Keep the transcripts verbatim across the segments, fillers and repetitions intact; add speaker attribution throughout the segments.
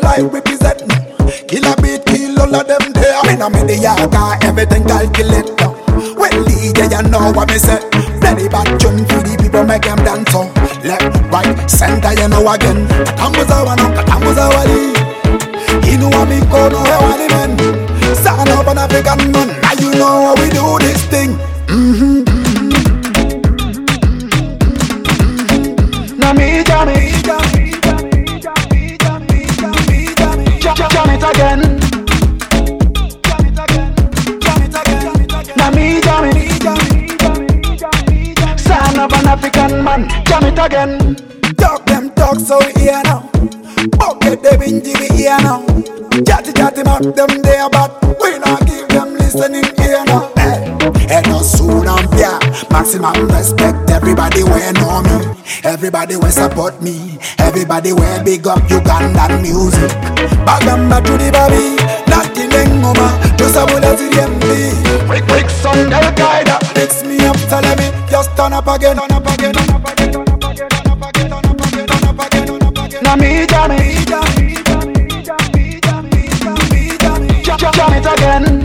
Speaker 1: I represent now. Kill a beat, kill all of them there. Me no me the yaga, everything calculate now. When lead, yeah, you know what me say. Very bad tune for the people, make them dance on. Left, right, center, you know again. Katambuza wana, katambuza wali. You know what me go, know how I man. Stand up an African man. Now you know how we do this thing. Mm-hmm. Now me, Johnny, Johnny, Johnny, Johnny, Johnny, Johnny, Johnny, Johnny it again. Johnny it again. Johnny it again. Now me, Johnny, Johnny, Johnny, Johnny, Johnny. Son of an African man. Johnny it again. Talk them talk so here now. Bucket them in G V here now. Chatty chatty mark them there, but we not give them listening here now. And no soon and fair, maximum respect. Everybody will know me, everybody will support me, everybody will big up Ugandan music. Bagamba to the baby, nothing in Ngoma, just a bullet to the M D. Rick Rick son Al Qaeda, mix me up, tell me, just turn up again, turn up again, turn up again, turn up again, turn up again, turn up again, turn up again, turn up again. Now me, Johnny, Johnny, Johnny, Johnny, Johnny, Johnny, Johnny, Johnny it again.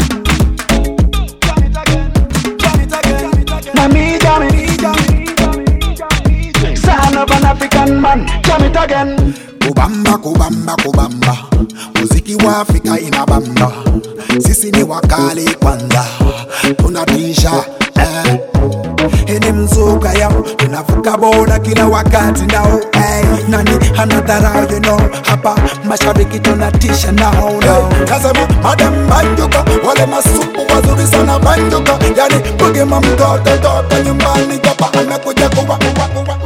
Speaker 1: Now me, Johnny, Johnny, Johnny, Johnny, son of an African man, jam it again. Kubamba, kubamba, kubamba, muziki wa Afrika inabamba. Sisi ni wakali kwanza, tunatisha eh. Hini mzuka yao, tunavuka boda kila wakati nao eh. Nani hanadharau you know, hapa mashariki tunatisha nao no. Kasema madam banjuka, wale masupu wazuri sana banjuka. Yani bugi mamtoto toto nyumbani, japa anakuja kuwa kuwa kuwa.